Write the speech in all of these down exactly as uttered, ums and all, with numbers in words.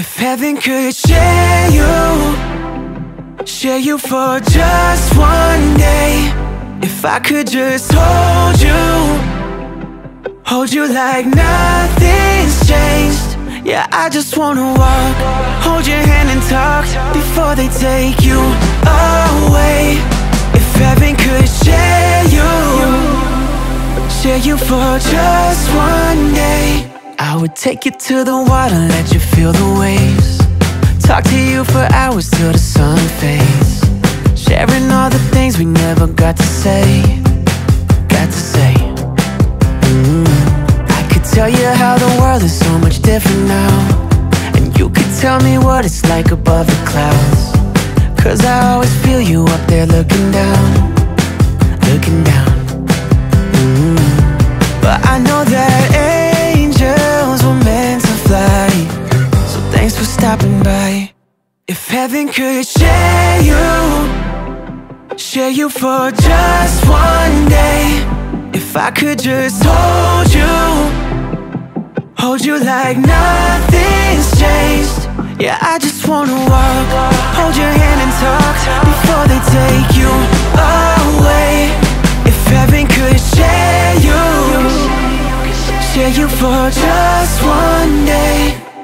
If heaven could share you, share you for just one day. If I could just hold you, hold you like nothing's changed. Yeah, I just wanna walk, hold your hand and talk before they take you away. If heaven could share you, share you for just one day, I would take you to the water, let you feel the waves, talk to you for hours till the sun fades, sharing all the things we never got to say, got to say. mm. I could tell you how the world is so much different now, and you could tell me what it's like above the clouds, cause I always feel you up there looking down, looking down. mm. But I know that angels were meant to fly, so thanks for stopping by. If heaven could share you, share you for just one day. If I could just hold you, hold you like nothing's changed. Yeah, I just wanna walk, hold your hand and talk before they take you away. If heaven could share you, share you for just one day.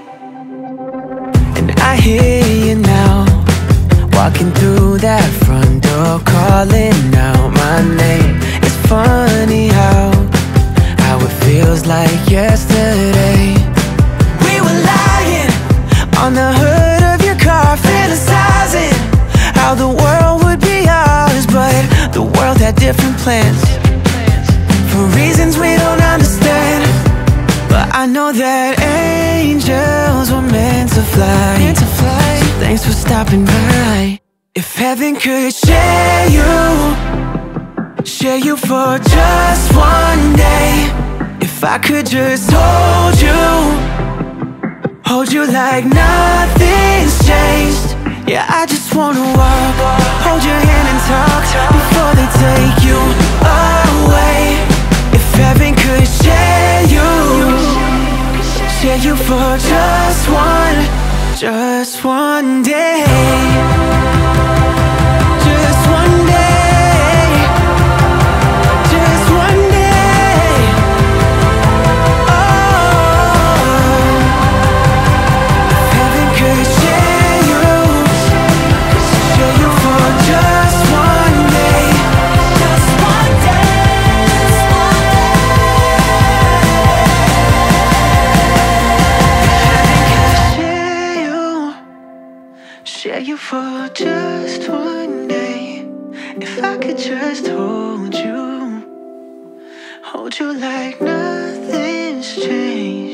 And I hear you now, walking through that front door, calling out my name. It's funny how, how it feels like yesterday. We were lying on the hood of your car, fantasizing how the world would be ours, but the world had different plans, for reasons we don't understand. But I know that angels were meant to fly, meant to fly. So thanks for stopping by. If heaven could share you, share you for just one day. If I could just hold you, hold you like nothing's changed. Yeah, I just wanna walk, hold your hand and talk before they take you away. If heaven could share you, share you for just one, just one day, just one day, just one day. Oh, if heaven could share you, share you for just one day, just one day, just one day. Share you for just one day. If I could just hold you, hold you like nothing's changed.